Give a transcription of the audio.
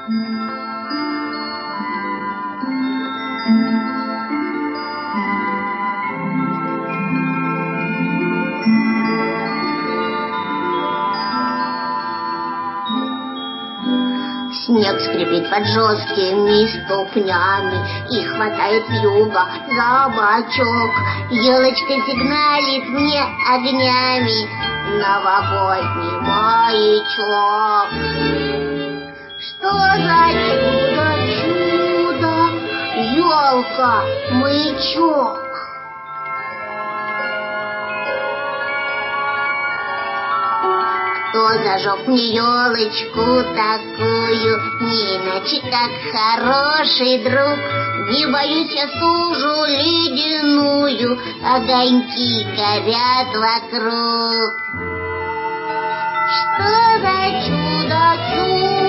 Снег скрипит под жесткими ступнями и хватает вьюга за бочок. Елочка сигналит мне огнями, новогодний маячок. Что за чудо, елка, маячок? Кто зажег мне елочку такую, не иначе как хороший друг? Не боюсь я стужу ледяную, огоньки горят вокруг. Что за чудо,